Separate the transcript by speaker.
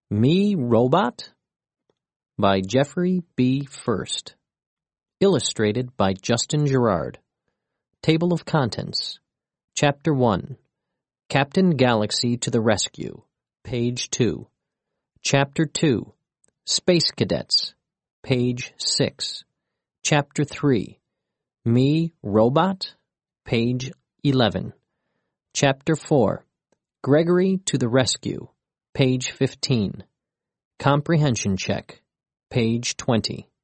Speaker 1: Me, Robot? By Jeffrey B. First. Illustrated by Justin Gerard. Table of Contents. Chapter 1. Captain Galaxy to the Rescue. Page 2. Chapter 2. Space Cadets. Page 6. Chapter 3. Me, Robot? Page 11. Chapter 4. Gregory to the Rescue. Page 15. Comprehension Check. Page 20.